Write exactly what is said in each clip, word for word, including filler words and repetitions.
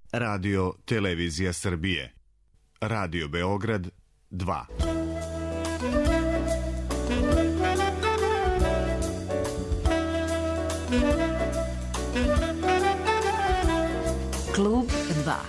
Radio Televizija Srbije. Radio Beograd dva. Klub dva.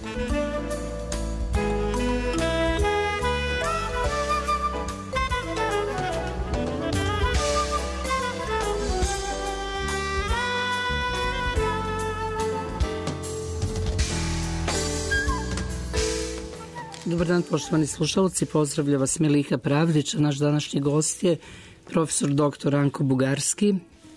Dobar dan, poštovani slušalci, pozdravlja vas Miliha Pravdić, naš današnji gost je profesor doktor Ranko Bugarski,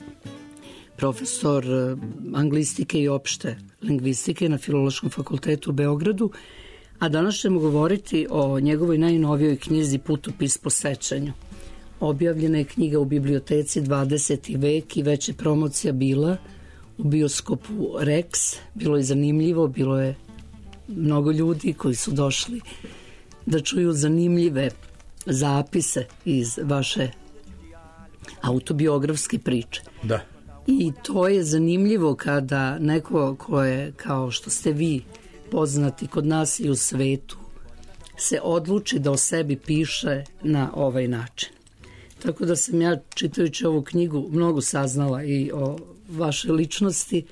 profesor anglistike i opšte lingvistike na Filološkom fakultetu u Beogradu, a danas ćemo govoriti o njegovoj najnovijoj knjizi Putopis po sećanju. Objavljena je knjiga u biblioteci dvadeseti vek i već je promocija bila u bioskopu Rex. Bilo je zanimljivo, bilo je mnogo ljudi koji su došli da čuju zanimljive zapise iz vaše autobiografske priče. Da. I to je zanimljivo kada neko ko je, kao što ste vi, poznati kod nas i u svetu, se odluči da o sebi piše na ovaj način. Tako da sam ja, čitajući ovu knjigu, mnogo saznala i o vašoj ličnosti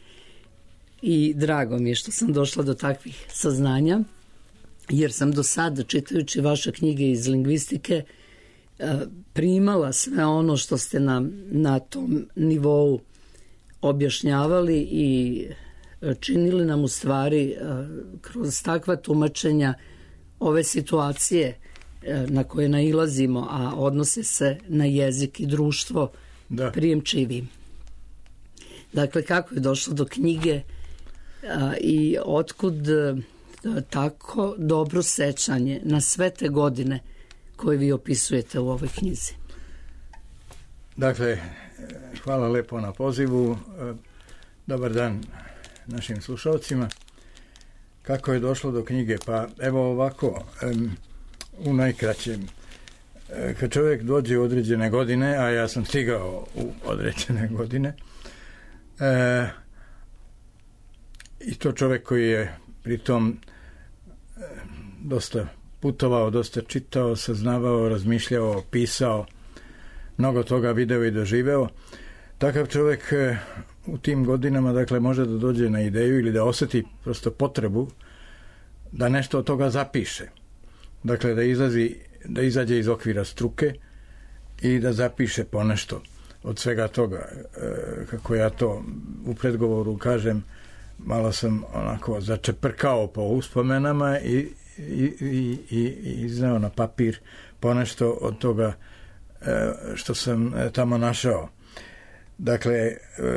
i drago mi je što sam došla do takvih saznanja, jer sam do sada, čitajući vaše knjige iz lingvistike, primala sve ono što ste nam na tom nivou objašnjavali i činili nam u stvari kroz takva tumačenja ove situacije na koje nailazimo, a odnose se na jezik i društvo, da, prijemčivim. Dakle, kako je došlo do knjige a, i otkud a, tako dobro sećanje na sve te godine koje vi opisujete u ovoj knjizi? Dakle, hvala lepo na pozivu. Dobar dan našim slušalcima. Kako je došlo do knjige? Pa evo ovako, u najkraćem. Kad čovjek dođe u određene godine, a ja sam stigao u određene godine, e, i to čovjek koji je pritom e, dosta putovao, dosta čitao, saznavao, razmišljao, pisao, mnogo toga video i doživeo. Takav čovjek e, u tim godinama, dakle, može da dođe na ideju ili da osjeti prosto potrebu da nešto od toga zapiše. Dakle, da izlazi, da izađe iz okvira struke i da zapiše ponešto od svega toga. E, kako ja to u predgovoru kažem, malo sam onako začeprkao po uspomenama i, i, i, i izneo na papir ponešto od toga e, što sam tamo našao. Dakle, e,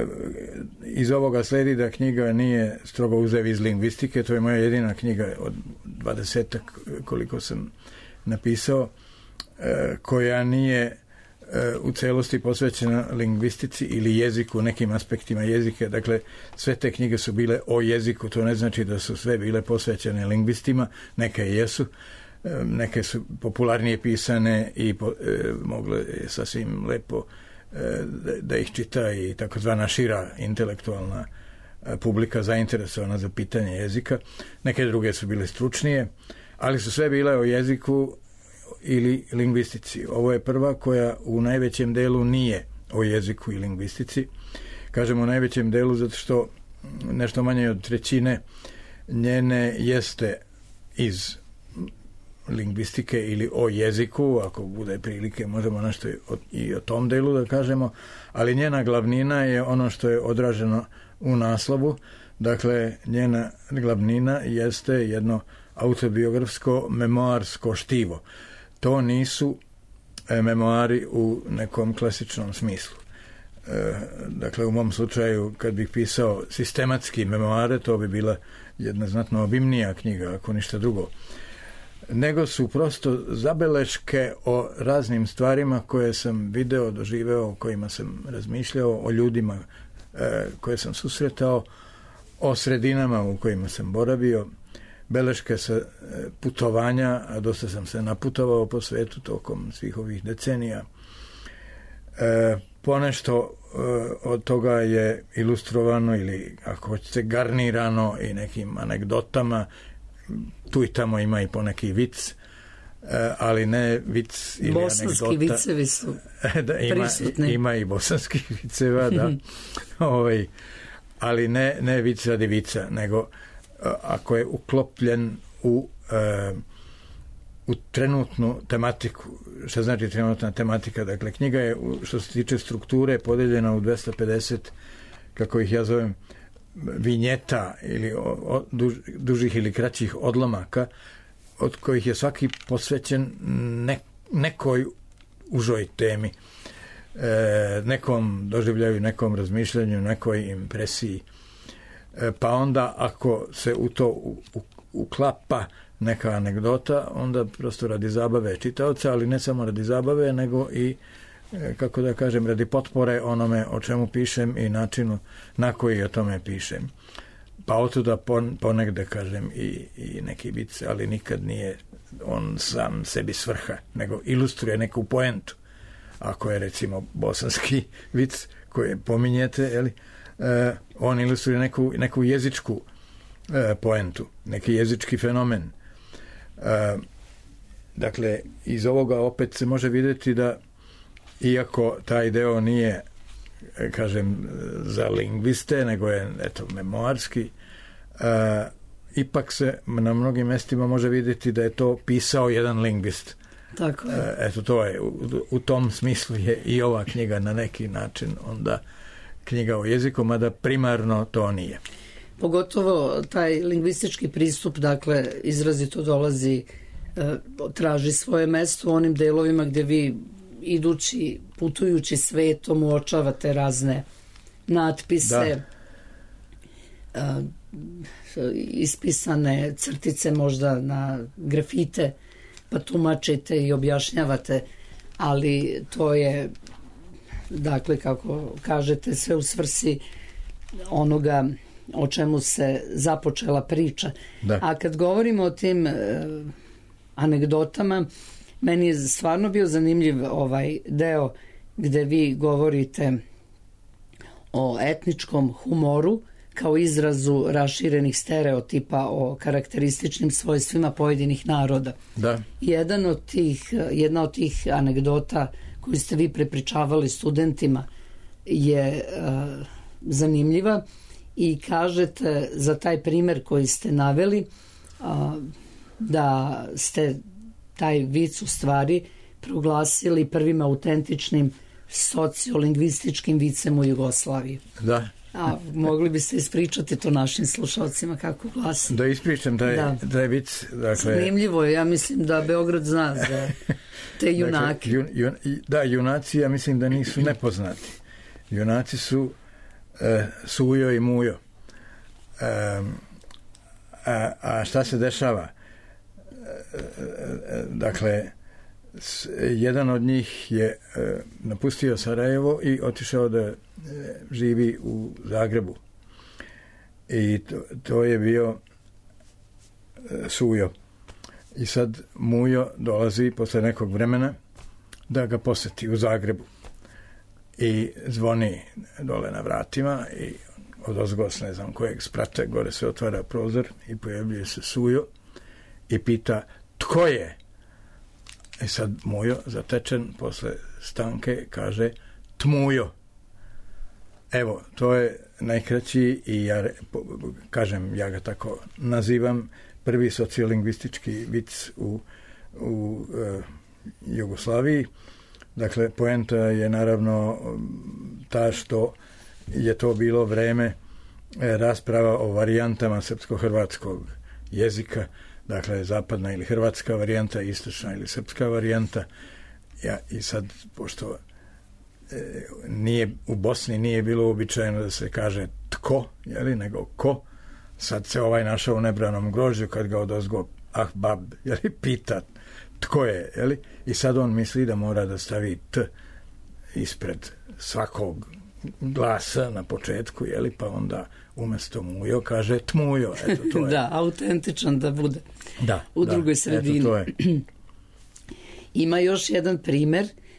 iz ovoga sledi da knjiga nije strogo uzev iz lingvistike, to je moja jedina knjiga od dvadesetak koliko sam napisao, e, koja nije e, u celosti posvećena lingvistici ili jeziku, nekim aspektima jezika. Dakle, sve te knjige su bile o jeziku, to ne znači da su sve bile posvećene lingvistima, neke jesu, e, neke su popularnije pisane i po, e, mogle sasvim lepo da ih čita i takozvana šira intelektualna publika zainteresovana za pitanje jezika. Neke druge su bile stručnije, ali su sve bile o jeziku ili lingvistici. Ovo je prva koja u najvećem delu nije o jeziku i lingvistici. Kažem u najvećem delu zato što nešto manje od trećine njene jeste iz lingvistike ili o jeziku, ako bude prilike možemo nešto i o tom delu da kažemo, ali njena glavnina je ono što je odraženo u naslovu. Dakle, njena glavnina jeste jedno autobiografsko memoarsko štivo. To nisu e, memoari u nekom klasičnom smislu. E, dakle, u mom slučaju, kad bih pisao sistematski memoare, to bi bila jedna znatno obimnija knjiga, ako ništa drugo. Nego su prosto zabeleške o raznim stvarima koje sam video, doživeo, o kojima sam razmišljao, o ljudima e, koje sam susretao, o sredinama u kojima sam boravio, beleške sa e, putovanja, a dosta sam se naputovao po svetu tokom svih ovih decenija. E, ponešto e, od toga je ilustrovano ili ako hoćete garnirano i nekim anegdotama, tu i tamo ima i poneki vic, e, ali ne vic ili bosanski anegdota. Vicevi su da, ima, prisutni. Ima i bosanskih viceva, da. ovaj, ali ne, ne vic radi vica, nego ako je uklopljen u e, u trenutnu tematiku. Šta znači trenutna tematika? Dakle, knjiga je, što se tiče strukture, podeljena u dvesta pedeset, kako ih ja zovem, vinjeta ili o, o, duž, dužih ili kraćih odlomaka, od kojih je svaki posvećen ne, nekoj užoj temi, e, nekom doživljaju, nekom razmišljanju, nekoj impresiji. E, pa onda, ako se u to u, u, uklapa neka anegdota, onda prosto radi zabave čitaoca, ali ne samo radi zabave, nego i, kako da kažem, radi potpore onome o čemu pišem i načinu na koji o tome pišem. Pa otuda ponegde, kažem, i, i neki vic, ali nikad nije on sam sebi svrha, nego ilustruje neku poentu. Ako je, recimo, bosanski vic koji pominjete, jeli, eh, on ilustruje neku, neku jezičku eh, poentu, neki jezički fenomen. Uh, dakle, iz ovoga opet se može vidjeti da, iako taj deo nije, kažem, za lingviste, nego je, eto, memoarski, uh, ipak se na mnogim mjestima može vidjeti da je to pisao jedan lingvist. Tako je. Uh, eto, to je, u, u tom smislu je i ova knjiga na neki način onda knjiga o jeziku, mada primarno to nije. Pogotovo taj lingvistički pristup, dakle, izrazito dolazi, e, traži svoje mesto u onim delovima gdje vi, idući, putujući svetom, uočavate razne natpise, e, ispisane crtice možda na grafite, pa tumačite i objašnjavate, ali to je, dakle, kako kažete, sve u svrsi onoga o čemu se započela priča. Da. A kad govorimo o tim e, anegdotama, meni je stvarno bio zanimljiv ovaj deo gde vi govorite o etničkom humoru kao izrazu raširenih stereotipa o karakterističnim svojstvima pojedinih naroda. Da. Jedan od tih, jedna od tih anegdota koju ste vi prepričavali studentima je e, zanimljiva. I kažete za taj primjer koji ste naveli a, da ste taj vic u stvari proglasili prvim autentičnim sociolingvističkim vicem u Jugoslaviji. Da. A mogli biste ispričati to našim slušalcima kako glasi? Da ispričam taj, da. taj vic. Dakle, zanimljivo je, ja mislim da Beograd zna za te junake. Dakle, jun, jun, da, junaci, ja mislim da nisu nepoznati. Junaci su E, Sujo i Mujo. E, a, a šta se dešava? E, e, dakle, s, jedan od njih je e, napustio Sarajevo i otišao da e, živi u Zagrebu. I to, to je bio e, Sujo. I sad Mujo dolazi posle nekog vremena da ga poseti u Zagrebu. I zvoni dole na vratima i odozgo s ne znam kojeg sprata gore se otvara prozor i pojavljuje se Sujo i pita tko je? I sad Mujo zatečen posle stanke kaže Tmujo. Evo, to je najkraći i ja kažem, ja ga tako nazivam, prvi sociolingvistički vic u, u uh, Jugoslaviji. Dakle, poenta je naravno ta što je to bilo vreme rasprava o varijantama srpsko-hrvatskog jezika, dakle, zapadna ili hrvatska varijanta, istočna ili srpska varijanta. Ja, i sad, pošto e, nije, u Bosni nije bilo uobičajeno da se kaže tko, jeli, nego ko, sad se ovaj našao u nebranom grožđu kad ga odozgo ah bab, jeli, pita tko je, jeli? I sad on misli da mora da stavi t ispred svakog glasa na početku, jeli? Pa onda umjesto Mujo kaže Tmujo. Eto, to je. Da, autentičan da bude. Da, u da, drugoj sredini. Eto, to je. Ima još jedan primer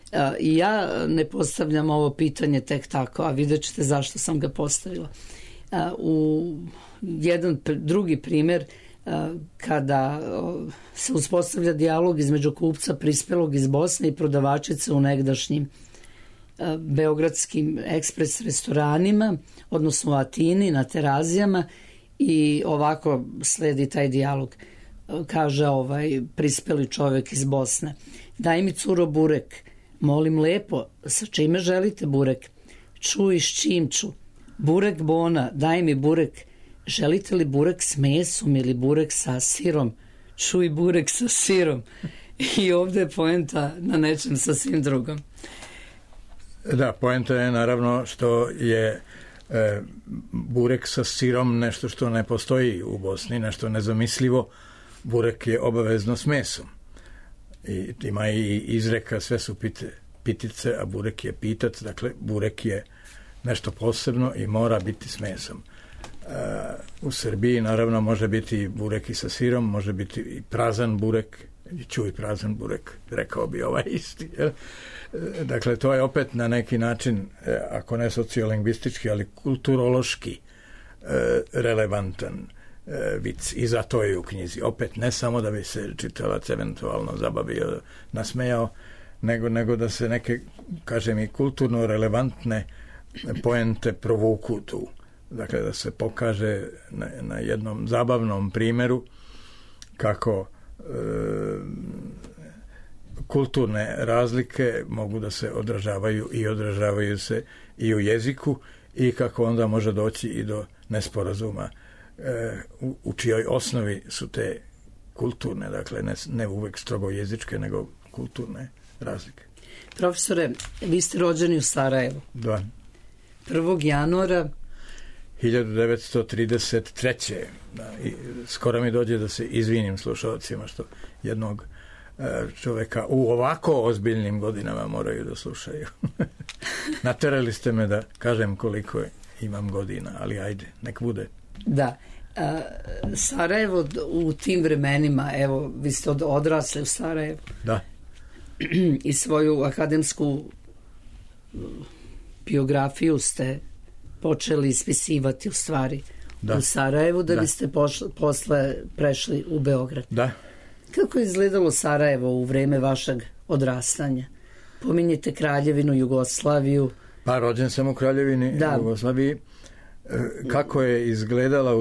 I ja ne postavljam ovo pitanje tek tako, a vidjet ćete zašto sam ga postavila. U jedan drugi primjer, kada se uspostavlja dijalog između kupca prispelog iz Bosne i prodavačice u negdašnjim beogradskim ekspres restoranima, odnosno u Atini, na Terazijama, i ovako sledi taj dijalog. Kaže ovaj prispeli čovjek iz Bosne: daj mi, curo, burek. Molim lepo, sa čime želite burek? Čuj, s čim ću? Burek bona, daj mi burek. Želite li burek s mesom ili burek sa sirom? Čuj, burek sa sirom. I ovdje je poenta na nečem sasvim drugom. Da, poenta je naravno što je e, burek sa sirom nešto što ne postoji u Bosni, nešto nezamislivo. Burek je obavezno s mesom. I ima i izreka, sve su pite, pitice, a burek je pitac. Dakle, burek je nešto posebno i mora biti s mesom. E, u Srbiji naravno može biti burek i sa sirom, može biti i prazan burek, i čuj, prazan burek, rekao bi ovaj isti. Jel? E, dakle, to je opet na neki način, e, ako ne sociolingvistički, ali kulturološki e, relevantan e, vic. I zato je u knjizi. Opet, ne samo da bi se čitalac eventualno zabavio, nasmejao, nego, nego da se neke, kažem, i kulturno relevantne poente provuku tu. Dakle, da se pokaže na, na jednom zabavnom primjeru kako e, kulturne razlike mogu da se odražavaju i odražavaju se i u jeziku, i kako onda može doći i do nesporazuma e, u, u čijoj osnovi su te kulturne, dakle ne, ne uvek strogo jezičke, nego kulturne razlike. Profesore, vi ste rođeni u Sarajevu. Da. prvog januara hiljadu devetsto trideset treće. Da, i skoro mi dođe da se izvinim slušalcima što jednog čoveka u ovako ozbiljnim godinama moraju da slušaju. Naterali ste me da kažem koliko imam godina, ali ajde, nek bude. Da. Sarajevo u tim vremenima, evo, vi ste odrasli u Sarajevu. Da. I svoju akademsku biografiju ste počeli ispisivati u stvari da. u Sarajevu, da, da. biste pošli, posle prešli u Beograd. Da. Kako je izgledalo Sarajevo u vreme vašeg odrastanja? Pominjete Kraljevinu Jugoslaviju. Pa rođen sam u Kraljevini da. Jugoslaviji. Kako je izgledala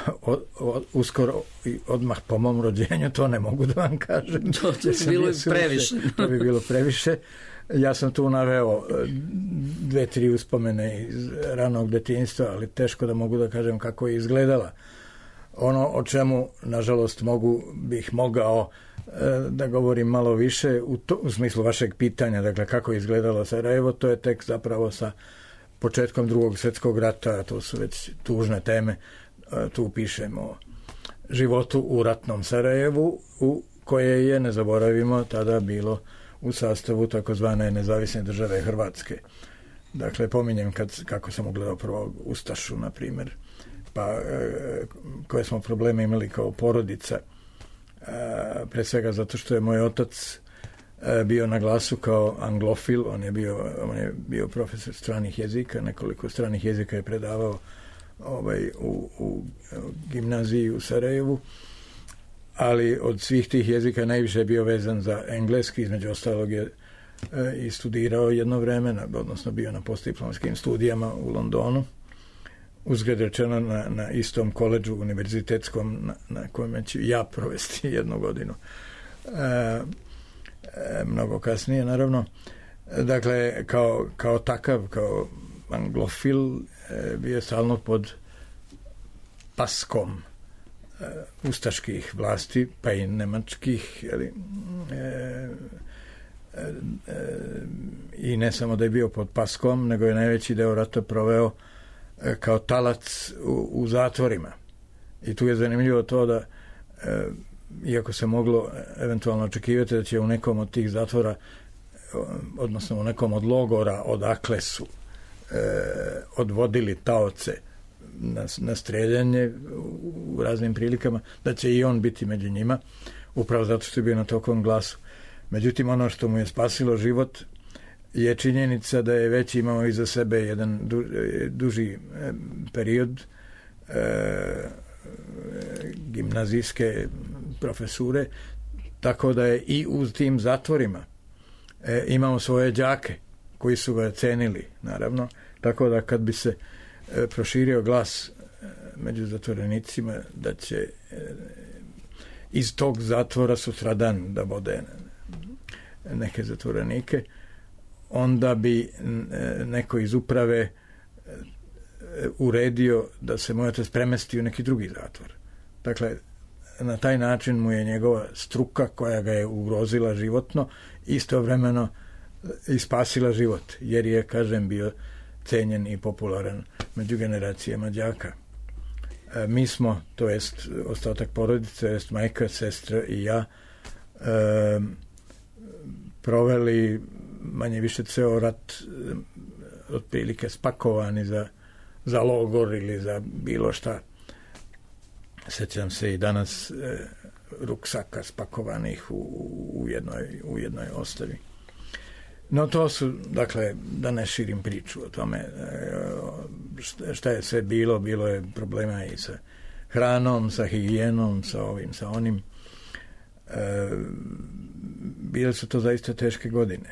uskoro i odmah po mom rođenju, to ne mogu da vam kažem. To, to bi bilo previše. To bi bilo previše. Ja sam tu naveo dve, tri uspomene iz ranog detinjstva, ali teško da mogu da kažem kako je izgledala. Ono o čemu, nažalost, mogu, bih mogao da govorim malo više u, to, u smislu vašeg pitanja, dakle kako je izgledalo Sarajevo, to je tek zapravo sa početkom drugog svjetskog rata, to su već tužne teme, tu pišemo o životu u ratnom Sarajevu, u koje je, ne zaboravimo, tada bilo u sastavu takozvane nezavisne države Hrvatske. Dakle, pominjem kad, kako sam ugledao prvog ustašu, na primjer, pa e, koje smo probleme imali kao porodica, e, pre svega zato što je moj otac e, bio na glasu kao anglofil, on je bio, on je bio profesor stranih jezika, nekoliko stranih jezika je predavao ovaj, u, u, u gimnaziji u Sarajevu, ali od svih tih jezika najviše je bio vezan za engleski, između ostalog je e, i studirao jedno vreme, odnosno bio na postdiplomskim studijama u Londonu, uzgled rečeno na, na istom koledžu univerzitetskom na, na kojem ću ja provesti jednu godinu. E, e, mnogo kasnije, naravno. Dakle, kao, kao takav, kao anglofil, e, bio je stalno pod paskom e, ustaških vlasti, pa i nemačkih, ali, e, e, e, i ne samo da je bio pod paskom, nego je najveći deo rata proveo kao talac u, u zatvorima. I tu je zanimljivo to da, e, iako se moglo eventualno očekivati da će u nekom od tih zatvora, odnosno u nekom od logora odakle su e, odvodili taoce na, na streljanje u, u raznim prilikama, da će i on biti među njima, upravo zato što je bio na tokom glasu. Međutim, ono što mu je spasilo život je činjenica da je već imao iza sebe jedan du, duži period e, gimnazijske profesure, tako da je i u tim zatvorima e, imao svoje đake koji su ga cenili, naravno, tako da kad bi se e, proširio glas e, među zatvorenicima da će e, iz tog zatvora sutradan da vode neke zatvorenike, onda bi neko iz uprave uredio da se moj otac premesti u neki drugi zatvor. Dakle, na taj način mu je njegova struka koja ga je ugrozila životno istovremeno i spasila život, jer je, kažem, bio cenjen i popularan među generacijama đaka. Mi smo, to jest ostatak porodice, to jest majka, sestra i ja, e, proveli manje više ceo rat e, otprilike spakovani za, za logor ili za bilo šta. Sećam se i danas e, ruksaka spakovanih u, u, jednoj, u jednoj ostavi. No to su, dakle, da ne širim priču o tome šta je sve bilo, bilo je problema i sa hranom, sa higijenom, sa ovim, sa onim. E, bile su to zaista teške godine.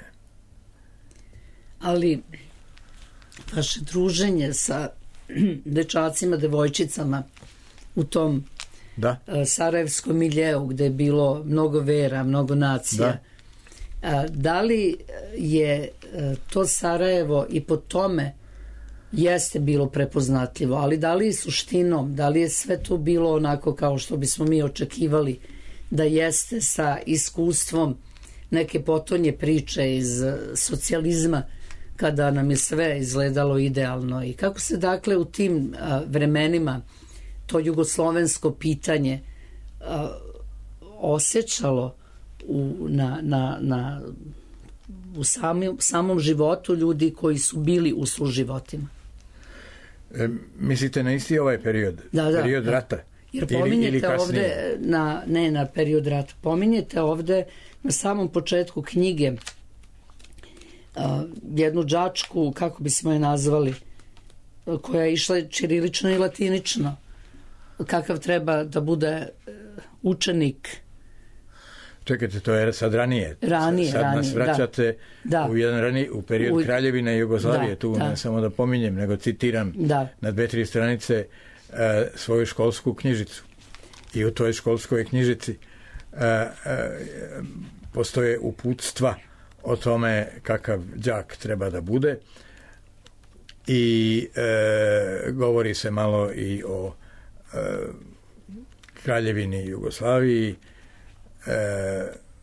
Ali vaše druženje sa dečacima, devojčicama u tom da? sarajevskom miljeu gde je bilo mnogo vera, mnogo nacija, da. A, da li je to Sarajevo i po tome jeste bilo prepoznatljivo, ali da li suštinom, da li je sve to bilo onako kao što bismo mi očekivali da jeste, sa iskustvom neke potonje priče iz socijalizma kada nam je sve izgledalo idealno, i kako se dakle u tim a, vremenima to jugoslovensko pitanje a, osjećalo u, na, na, na, u samim, samom životu ljudi koji su bili u suživotima. E, mislite na isti ovaj period? Da, da, period da. rata? Jer pominjete ili ovde, na, ne na period rata, pominjete ovde na samom početku knjige a, jednu đačku, kako bismo je nazvali, koja je išla ćirilično i latinično. Kakav treba da bude učenik. Čekajte, to je sad ranije. Ranije, sad ranije, nas vraćate da. u jedan raniji, u period u... Kraljevine Jugoslavije, da, tu da. Ne samo da pominjem, nego citiram da. na dve, tri stranice uh, svoju školsku knjižicu. I u toj školskoj knjižici uh, uh, postoje uputstva o tome kakav đak treba da bude, i uh, govori se malo i o uh, Kraljevini Jugoslaviji, E,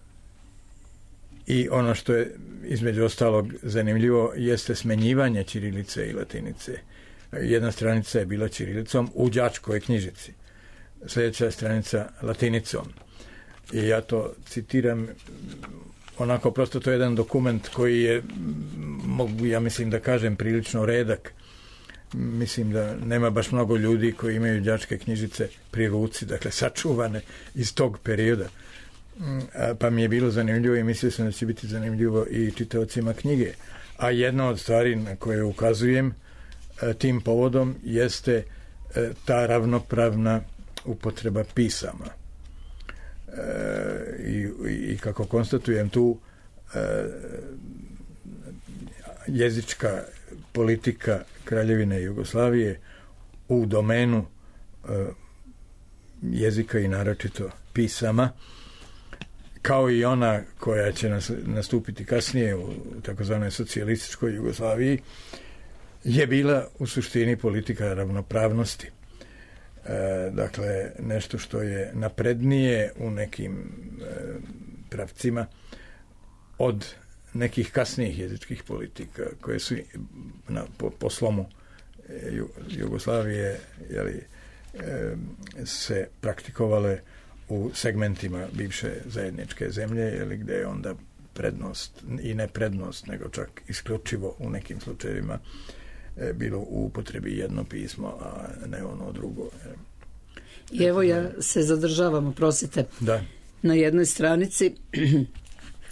i ono što je između ostalog zanimljivo jeste smenjivanje ćirilice i latinice. Jedna stranica je bila ćirilicom u đačkoj knjižici, sljedeća stranica latinicom, i ja to citiram onako, prosto to je jedan dokument koji je, mogu ja mislim da kažem, prilično redak. Mislim da nema baš mnogo ljudi koji imaju đačke knjižice pri ruci, dakle sačuvane iz tog perioda. Pa mi je bilo zanimljivo i mislio sam da će biti zanimljivo i čitaocima knjige. A jedna od stvari na koje ukazujem tim povodom jeste ta ravnopravna upotreba pisama. I, i kako konstatujem tu, jezička politika Kraljevine Jugoslavije u domenu jezika i naročito pisama, kao i ona koja će nastupiti kasnije u takozvanoj socijalističkoj Jugoslaviji, je bila u suštini politika ravnopravnosti. E, dakle, nešto što je naprednije u nekim e, pravcima od nekih kasnijih jezičkih politika koje su na, po, po slomu Jugoslavije jeli, e, se praktikovale u segmentima bivše zajedničke zemlje, jeli, gde je onda prednost i ne prednost, nego čak isključivo u nekim slučajevima e, bilo u upotrebi jedno pismo, a ne ono drugo. I evo ja se zadržavam, oprostite, da. na jednoj stranici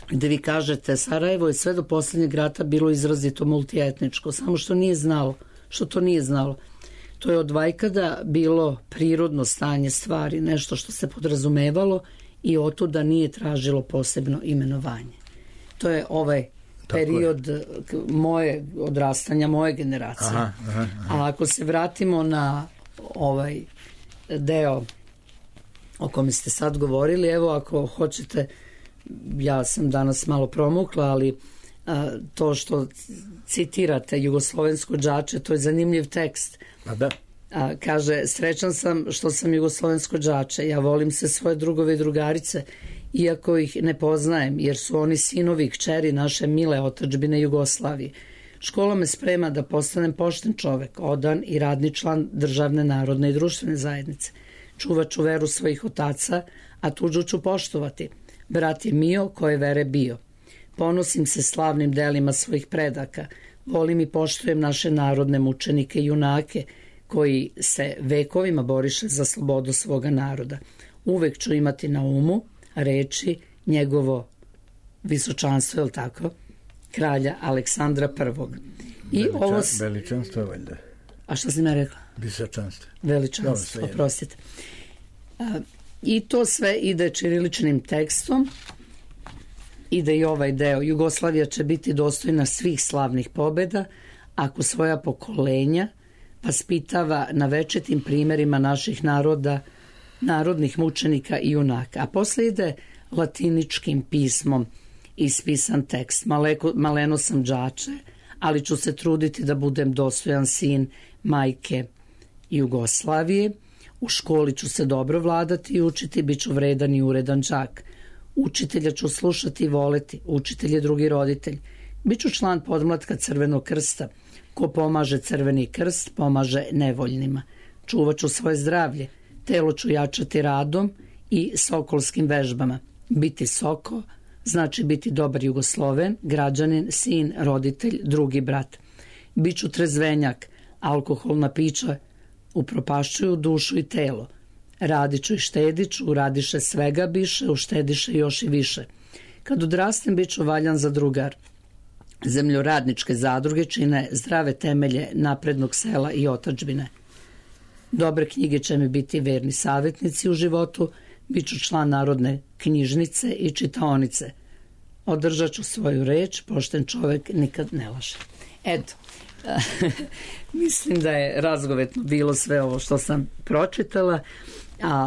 gde vi kažete Sarajevo je sve do posljednjeg rata bilo izrazito multietničko, samo što nije znalo, što to nije znalo. To je od vajkada bilo prirodno stanje stvari, nešto što se podrazumevalo i otuda nije tražilo posebno imenovanje. To je ovaj period je. moje odrastanja, moje generacije. Aha, aha, aha. A ako se vratimo na ovaj deo o kome ste sad govorili, evo ako hoćete, ja sam danas malo promukla, ali a, to što citirate jugoslovensko đače, to je zanimljiv tekst. Pa da. A, kaže, srećan sam što sam jugoslovensko đače, ja volim se svoje drugove i drugarice, iako ih ne poznajem, jer su oni sinovi i kćeri naše mile otadžbine Jugoslavije. Škola me sprema da postanem pošten čovek, odan i radni član državne, narodne i društvene zajednice. Čuvat ću veru svojih otaca, a tuđu ću poštovati. Brat je mio koje vere bio. Ponosim se slavnim delima svojih predaka. Volim i poštujem naše narodne mučenike i junake, koji se vekovima boriše za slobodu svoga naroda. Uvek ću imati na umu reči njegovo visočanstvo, je li tako, kralja Aleksandra prvog. I Veliča, ovo... Veličanstvo, valjda. A šta sam ja rekla? Visočanstvo. Veličanstvo, no, oprostite. A, I to sve ide ćiriličnim tekstom. Ide i ovaj deo. Jugoslavija će biti dostojna svih slavnih pobjeda ako svoja pokolenja vaspitava na večitim primjerima naših naroda, narodnih mučenika i junaka. A posle ide latiničkim pismom ispisan tekst. Maleko, maleno sam đače, ali ću se truditi da budem dostojan sin majke Jugoslavije. U školi ću se dobro vladati i učiti, bit ću vredan i uredan đak. Učitelja ću slušati i voleti, učitelj je drugi roditelj. Biću član podmlatka Crvenog krsta. Ko pomaže Crveni krst, pomaže nevoljnima. Čuvat ću svoje zdravlje, telo ću jačati radom i sokolskim vežbama. Biti soko znači biti dobar Jugosloven, građanin, sin, roditelj, drugi brat. Biću trezvenjak, alkoholna pića upropašćuju dušu i telo. Radiću i štediću, radiše svega biše, uštediše još i više. Kad odrastem, bit ću valjan za drugar. Zemljoradničke zadruge čine zdrave temelje naprednog sela i otadžbine. Dobre knjige će mi biti verni savjetnici u životu, bit ću član narodne knjižnice i čitaonice. Održat ću svoju reč, pošten čovek nikad ne laže. Eto, mislim da je razgovetno bilo sve ovo što sam pročitala, a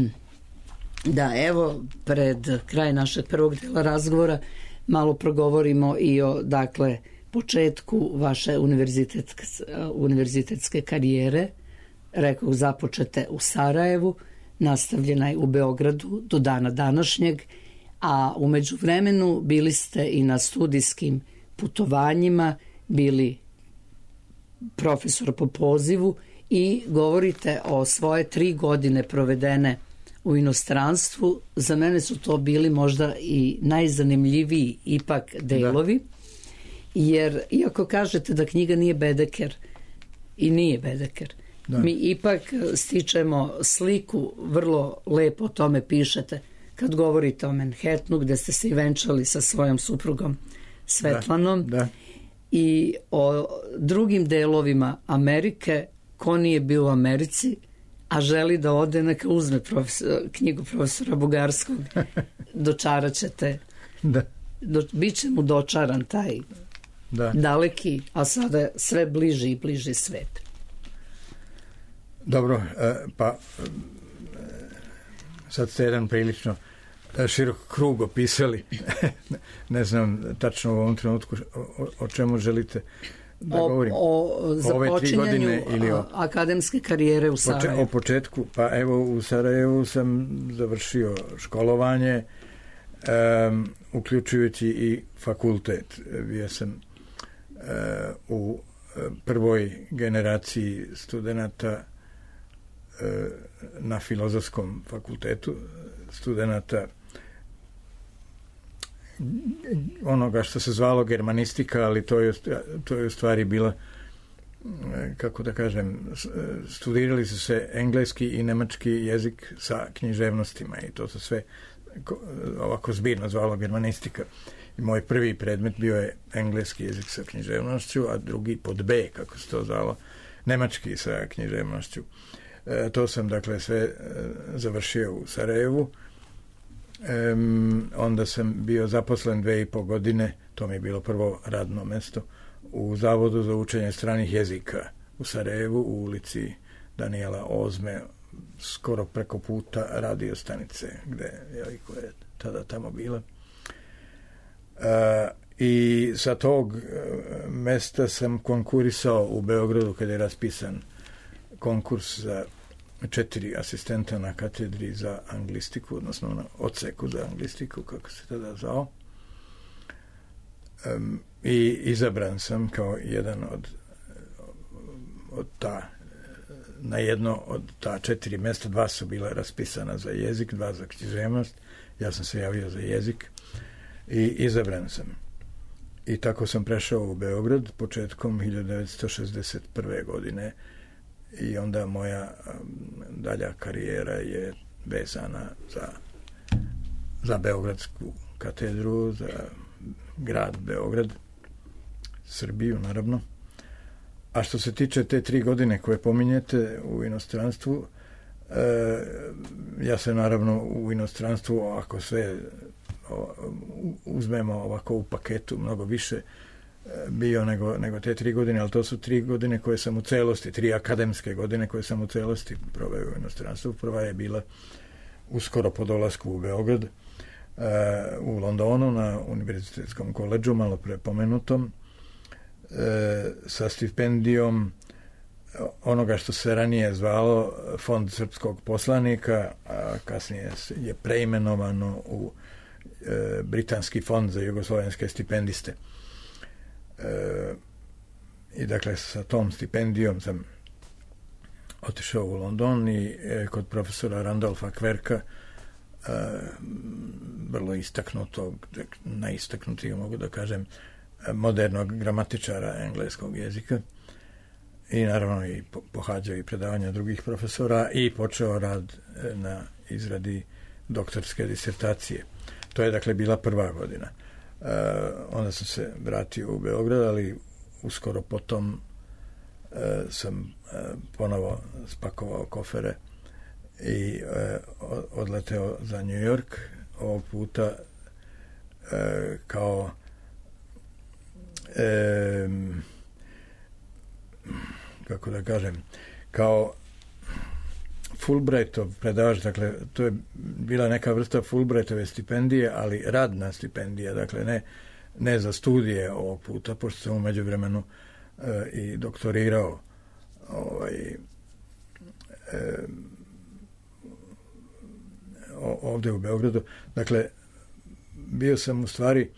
da evo pred kraj našeg prvog dela razgovora malo progovorimo i o, dakle, početku vaše univerzitetske, univerzitetske karijere. Rekao, započete u Sarajevu, nastavljena je u Beogradu do dana današnjeg, a u međuvremenu bili ste i na studijskim putovanjima, bili profesor po pozivu i govorite o svoje tri godine provedene u inostranstvu. Za mene su to bili možda i najzanimljiviji ipak delovi, da. Jer iako kažete da knjiga nije Bedeker, i nije Bedeker, da. Mi ipak stičemo sliku, vrlo lepo o tome pišete, kad govorite o Manhattanu, gde ste se i venčali sa svojom suprugom Svetlanom, da. Da. I o drugim delovima Amerike, ko nije bio u Americi, a želi da ode, neka uzme profesor, knjigu profesora Bugarskog, dočarat ćete, da. Do, bit će mu dočaran taj da. Daleki, a sada sve bliži i bliži svet. Dobro, pa sad ste jedan prilično širok krug opisali. Ne znam tačno u ovom trenutku o, o čemu želite da o, govorim. O započinjanju ili o akademske karijere u Sarajevu. O početku, pa evo u Sarajevu sam završio školovanje, um, uključujući i fakultet. Bio sam uh, u prvoj generaciji studenata uh, na Filozofskom fakultetu, studenata onoga što se zvalo germanistika, ali to je, to je u stvari bila, kako da kažem, studirali su se engleski i nemački jezik sa književnostima i to su sve ovako zbirno zvalo germanistika. I moj prvi predmet bio je engleski jezik sa književnošću, a drugi pod B, kako se to zvalo, nemački sa književnošću. E, to sam, dakle, sve e, završio u Sarajevu. E, onda sam bio zaposlen dve i po godine, to mi je bilo prvo radno mesto, u Zavodu za učenje stranih jezika u Sarajevu, u ulici Danijela Ozme, skoro preko puta radio stanice, gde je, koja je tada tamo bila. E, I sa tog mesta sam konkurisao u Beogradu kada je raspisan konkurs za četiri asistenta na katedri za anglistiku, odnosno na odseku za anglistiku, kako se tada zvao. Um, I izabran sam kao jedan od, od ta, na jedno od ta četiri mesta, dva su bila raspisana za jezik, dva za književnost, ja sam se javio za jezik i izabran sam. I tako sam prešao u Beograd početkom hiljadu devetsto šezdeset prve. godine i onda moja dalja karijera je vezana za, za Beogradsku katedru, za grad Beograd, Srbiju naravno. A što se tiče te tri godine koje pominjete u inostranstvu, e, ja se naravno u inostranstvu, ako sve uzmemo ovako u paketu, mnogo više bio nego, nego te tri godine, ali to su tri godine koje sam u celosti, tri akademske godine koje sam u celosti proveo u inostranstvu. Prva je bila uskoro po dolasku u Beograd, uh, u Londonu na Univerzitetskom koledžu, malo pre pomenutom, uh, sa stipendijom onoga što se ranije zvalo Fond srpskog poslanika, a kasnije je preimenovano u e, Britanski fond za jugoslovenske stipendiste. E, I dakle sa tom stipendijom sam otišao u London i e, kod profesora Randolfa Kverka, e, vrlo istaknutog, najistaknutijeg mogu da kažem, modernog gramatičara engleskog jezika. I naravno i pohađao i predavanja drugih profesora i počeo rad na izradi doktorske disertacije. To je dakle bila prva godina. E, onda sam se vratio u Beograd, ali uskoro potom e, sam e, ponovo spakovao kofere i e, odleteo za New York, ovog puta e, kao e, kako da kažem, kao Fulbrightov predavač, dakle, to je bila neka vrsta Fulbrightove stipendije, ali radna stipendija, dakle, ne, ne za studije ovog puta, pošto sam u međuvremenu e, i doktorirao ovaj, e, ovdje u Beogradu. Dakle, bio sam u stvari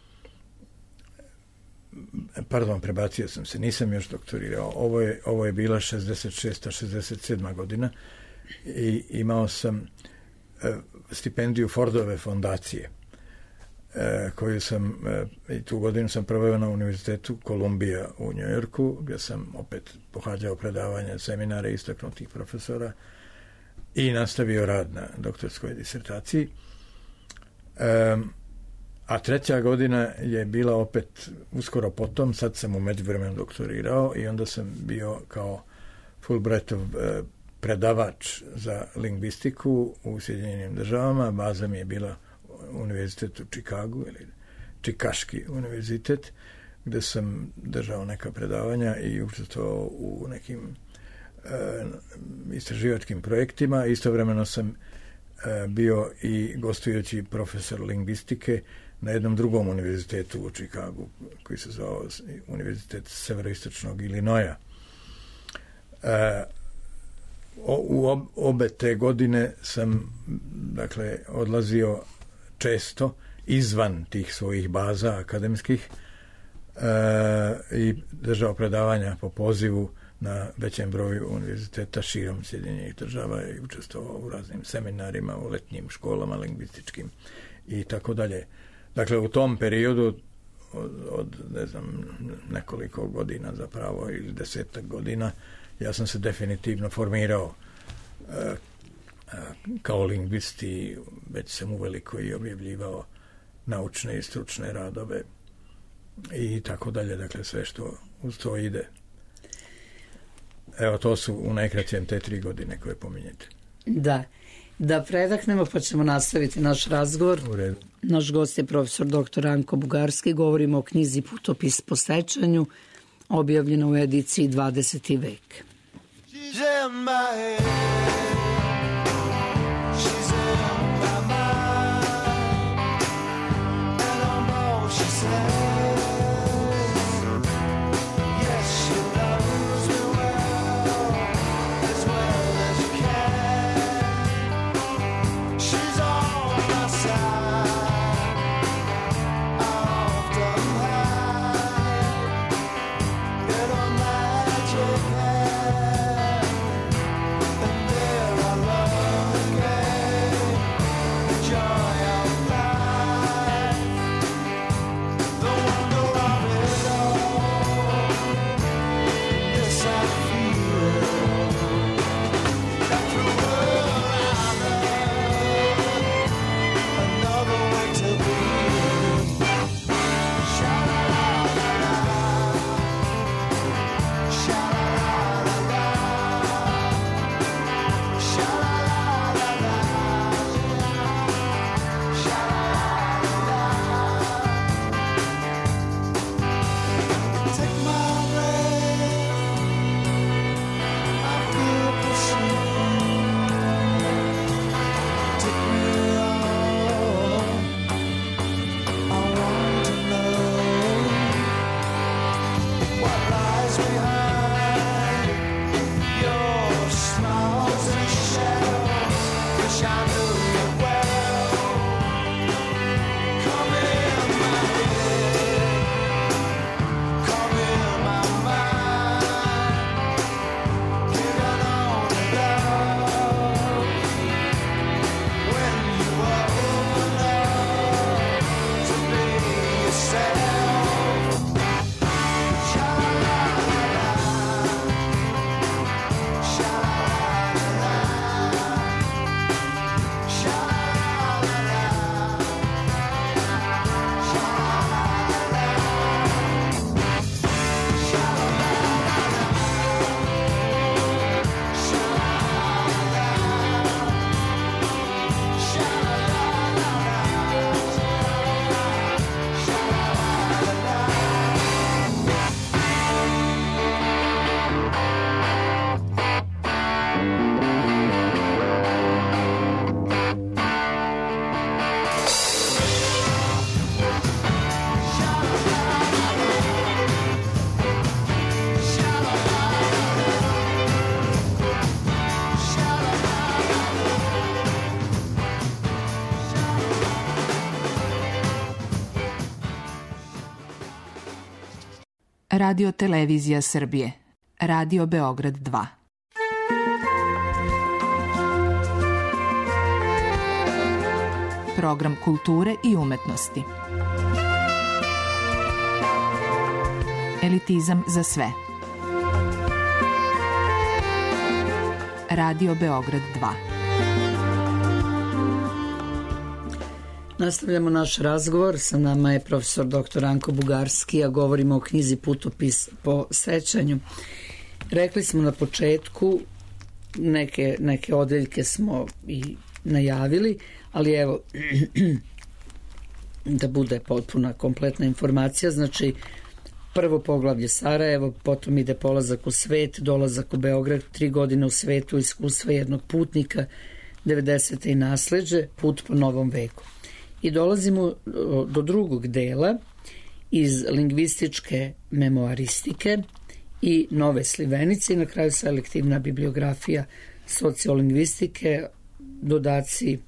pardon, prebacio sam se, nisam još doktorirao. Ovo je, ovo je bila šezdeset šesta šezdeset sedma godina i imao sam e, stipendiju Fordove fondacije, e, koju sam, e, i tu godinu sam proveo na Univerzitetu Kolumbija u New Yorku, gdje sam opet pohađao predavanja, seminare istaknutih profesora i nastavio rad na doktorskoj disertaciji. E, A treća godina je bila opet uskoro potom, sad sam u međuvremenu doktorirao i onda sam bio kao Fulbrightov predavač za lingvistiku u Sjedinjenim državama. Baza mi je bila univerzitet u Čikagu ili Čikaški univerzitet, gde sam držao neka predavanja i učestvovao u nekim e, istraživačkim projektima. Istovremeno sam e, bio i gostujući profesor lingvistike na jednom drugom univerzitetu u Čikagu, koji se zvao Univerzitet severoistočnog Ilinoja. E, u ob, obe te godine sam, dakle, odlazio često izvan tih svojih baza akademskih e, i držao predavanja po pozivu na većem broju univerziteta širom Sjedinjenih država i učestvovao u raznim seminarima, u letnjim školama lingvističkim i tako dalje. Dakle, u tom periodu od, od, ne znam, nekoliko godina zapravo ili desetak godina, ja sam se definitivno formirao e, kao lingvist i već sam uveliko i objavljivao naučne i stručne radove i tako dalje, dakle sve što uz to ide. Evo, to su u najkraćem te tri godine koje pominjete. Da. Da predahnemo pa ćemo nastaviti naš razgovor. U redu. Naš gost je profesor doktor Ranko Bugarski. Govorimo o knjizi Putopis po sećanju, objavljena u ediciji dvadeseti vek. Radio Televizija Srbije. Radio Beograd dva. Program kulture i umetnosti. Elitizam za sve. Radio Beograd dva. Nastavljamo naš razgovor. Sa nama je profesor doktor Ranko Bugarski, a govorimo o knjizi Putopis po sećanju. Rekli smo na početku, neke, neke odeljke smo i najavili, ali evo, da bude potpuna, kompletna informacija, znači prvo poglavlje Sarajevo, potom ide polazak u svet, dolazak u Beograd, tri godine u svetu, iskustva jednog putnika, devedesete i nasleđe, put po novom veku. I dolazimo do drugog dela iz lingvističke memoaristike i nove slivenice i na kraju selektivna bibliografija sociolingvistike, dodaci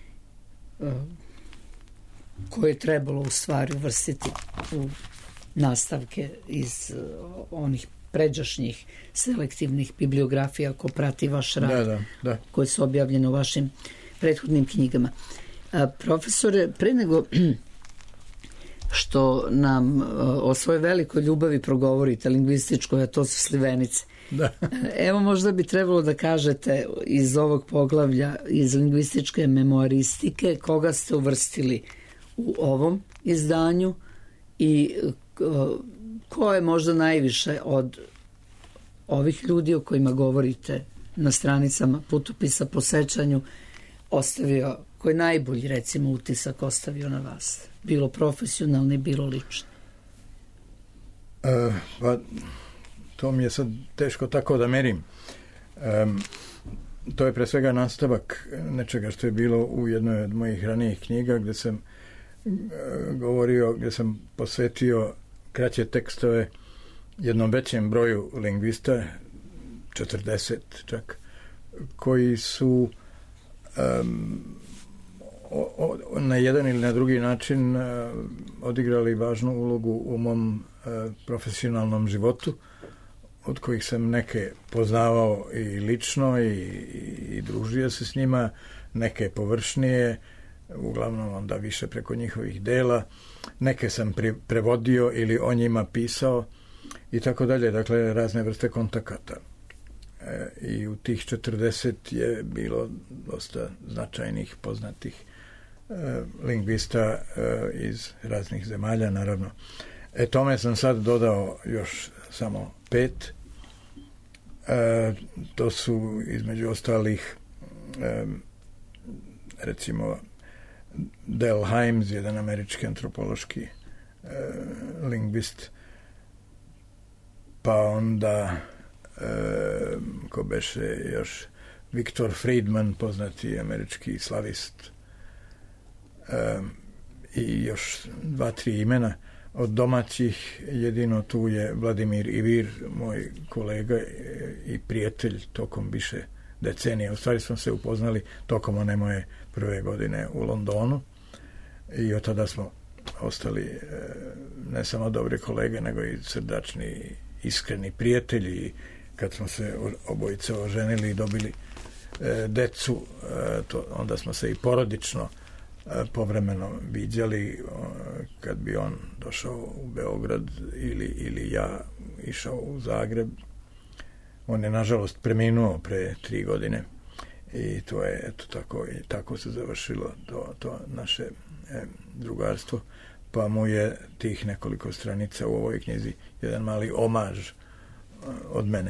koje je trebalo u stvari uvrstiti u nastavke iz onih pređašnjih selektivnih bibliografija ko prati vaš rad, da, da, da. koje su objavljene u vašim prethodnim knjigama. A, profesore, pre nego što nam o svojoj velikoj ljubavi progovorite, lingvističkoj, a to su slivenice. Da. Evo, možda bi trebalo da kažete iz ovog poglavlja, iz lingvističke memoaristike, koga ste uvrstili u ovom izdanju i ko je možda najviše od ovih ljudi o kojima govorite na stranicama Putopisa po sećanju ostavio, koji najbolji, recimo, utisak ostavio na vas? Bilo profesionalni, bilo lični. E, pa, to mi je sad teško tako da merim. E, to je pre svega nastavak nečega što je bilo u jednoj od mojih ranijih knjiga, gde sam e, govorio, gde sam posvetio kraće tekstove jednom većem broju lingvista, četrdeset čak, koji su um, o, o, na jedan ili na drugi način uh, odigrali važnu ulogu u mom uh, profesionalnom životu, od kojih sam neke poznavao i lično i, i, i družio se s njima, neke površnije, uglavnom onda više preko njihovih dela, neke sam pre, prevodio ili o njima pisao i tako dalje, dakle razne vrste kontakata. E, i u tih četrdeset je bilo dosta značajnih, poznatih e, lingvista e, iz raznih zemalja, naravno. E tome sam sad dodao još samo pet. E, to su između ostalih e, recimo Del Himes, jedan američki antropološki e, lingvist, pa onda e, ko beše još Viktor Friedman, poznati američki slavist, e, i još dva, tri imena. Od domaćih jedino tu je Vladimir Ivir, moj kolega i prijatelj tokom više decenija. U stvari smo se upoznali tokom one moje prve godine u Londonu i od tada smo ostali ne samo dobri kolege, nego i srdačni, iskreni prijatelji. I kad smo se obojice oženili i dobili decu, to, onda smo se i porodično povremeno viđali, kad bi on došao u Beograd ili, ili ja išao u Zagreb. On je nažalost preminuo pre tri godine i to je eto tako, i tako se završilo to, to naše e, drugarstvo, pa mu je tih nekoliko stranica u ovoj knjizi jedan mali omaž e, od mene.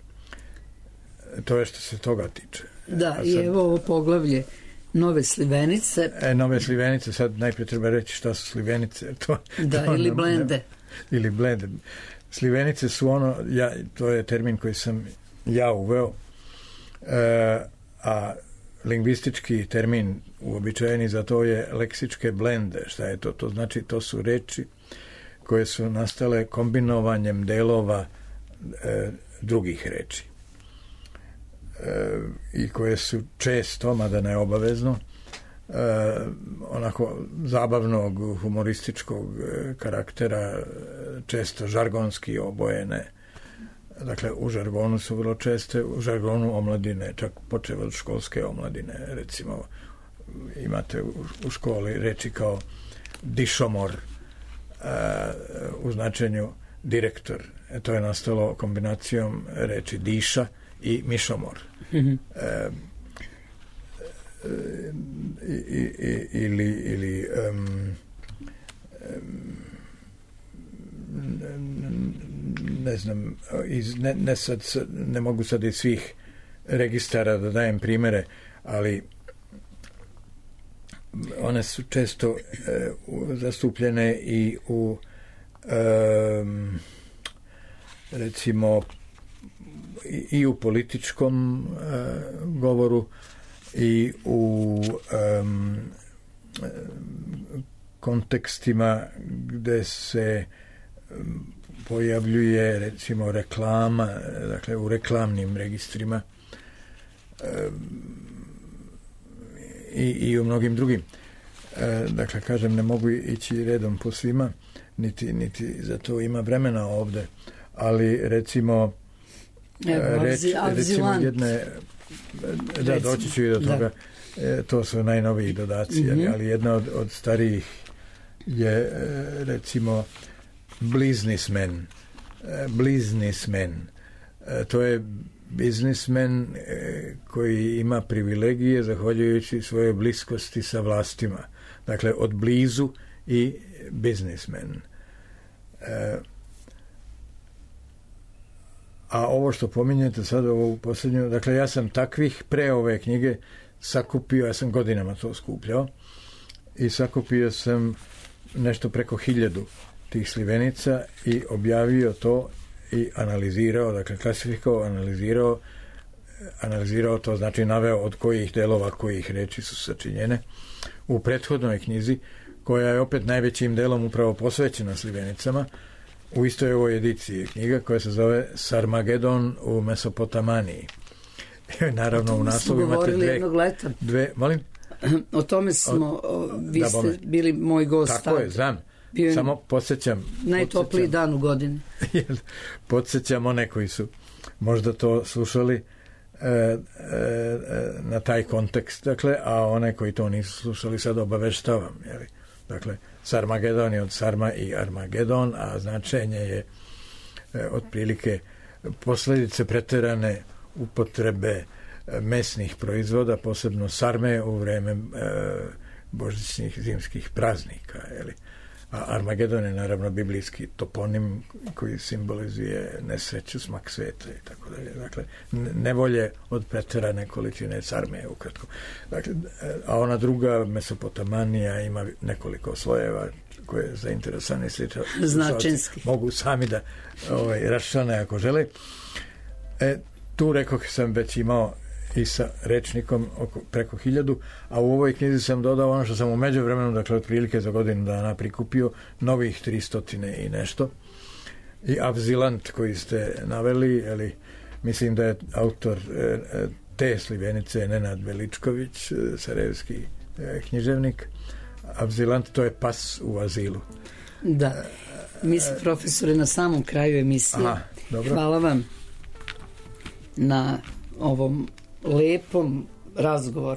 To je što se toga tiče. Da, sad, i evo ovo poglavlje Nove slivenice. E, nove slivenice, sad najprije treba reći šta su slivenice. To, da, to ili nam, blende. Ili blende. Slivenice su ono, ja, to je termin koji sam ja uveo, e, a lingvistički termin uobičajeni za to je leksičke blende. Šta je to? To znači, to su reči koje su nastale kombinovanjem delova e, drugih reči. E, i koje su često, mada ne obavezno, e, onako zabavnog, humorističkog e, karaktera, često žargonski obojene. Dakle, u žargonu su vrlo česte, u žargonu omladine, čak počev od školske omladine, recimo, imate u, u školi reči kao dišomor, e, u značenju direktor. E, to je nastalo kombinacijom reči diša i mišomor. Mm-hmm. E, i, i, ili ili um, ne znam, iz, ne, ne, sad, ne mogu sad iz svih registara da dajem primere, ali one su često e, zastupljene i u e, recimo i, i u političkom e, govoru i u e, kontekstima gde se pojavljuje recimo reklama, dakle u reklamnim registrima e, i, i u mnogim drugim. E, dakle, kažem, ne mogu ići redom po svima, niti, niti za to ima vremena ovde, ali recimo Evo, reč, recimo jedne, da, doći ću i do toga, e, to su najnoviji dodaci, mm-hmm. ali jedna od, od starijih je recimo Bliznismen. Bliznismen. To je biznismen koji ima privilegije zahvaljujući svoje bliskosti sa vlastima. Dakle, od blizu i biznismen. A ovo što pominjete sad, ovu posljednju, dakle, ja sam takvih pre ove knjige sakupio, ja sam godinama to skupljao, i sakupio sam nešto preko hiljadu tih slivenica i objavio to i analizirao, dakle klasifikovao, analizirao, analizirao to, znači naveo od kojih delova, kojih reči su sačinjene u prethodnoj knjizi, koja je opet najvećim delom upravo posvećena slivenicama, u istoj ovoj ediciji knjiga koja se zove Sarmagedon u Mesopotamaniji. Naravno, u naslovu imate dve... jednog leta. Dve, molim? O tome smo, o, vi da, ste bili moj gost. Tako je, znam. Bio Samo podsjećam... Najtopliji dan u godini. Podsjećam one koji su možda to slušali e, e, na taj kontekst, dakle, a one koji to nisu slušali sad obaveštavam. Jeli? Dakle, Sarmagedon je od Sarma i Armagedon, a značenje je e, otprilike posljedice preterane upotrebe mesnih proizvoda, posebno sarme u vreme e, božićnih zimskih praznika. Jeli? A Armagedon je naravno biblijski toponim koji simbolizuje nesreću, smak sveta i tako dalje. Dakle, nevolje od preterane količine sarme, ukratko. Dakle, a ona druga, Mesopotamanija, ima nekoliko slojeva koje zainteresani značenski mogu sami da ovaj, raščlane ako žele. E, tu rekoh sam već imao i sa rečnikom oko, preko hiljadu, a u ovoj knjizi sam dodao ono što sam u međuvremenu, dakle otprilike za godinu dana prikupio, novih tristotine i nešto. I Avzilant koji ste naveli, ali mislim da je autor e, te slivenice Nenad Veličković, e, sarajevski e, književnik. Avzilant, to je pas u azilu. Da. Mi smo, profesore, na samom kraju emisije. Aha, dobro. Hvala vam na ovom lepom razgovor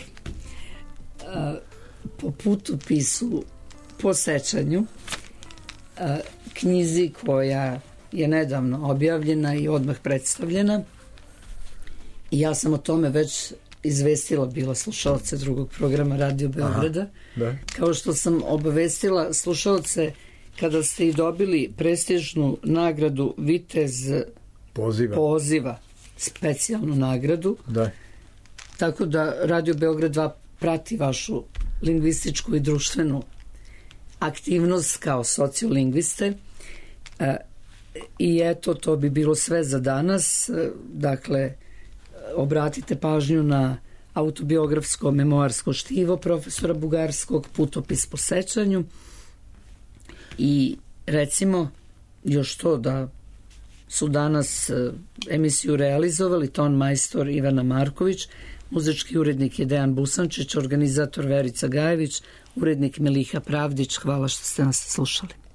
po putopisu, po sećanju, knjizi koja je nedavno objavljena i odmah predstavljena, i ja sam o tome već izvestila bila slušalce drugog programa Radio Beograda. Aha, kao što sam obavestila slušalce kada ste i dobili prestižnu nagradu Vitez poziva, poziva specijalnu nagradu. Da. Tako da Radio Beograd dva prati vašu lingvističku i društvenu aktivnost kao sociolingviste. E, I eto, to bi bilo sve za danas. E, dakle, obratite pažnju na autobiografsko memoarsko štivo profesora Bugarskog, Putopis po sećanju, i recimo još to da su danas emisiju realizovali ton majstor Ivana Marković, muzički urednik je Dejan Busančić, organizator Verica Gajević, urednik Meliha Pravdić. Hvala što ste nas slušali.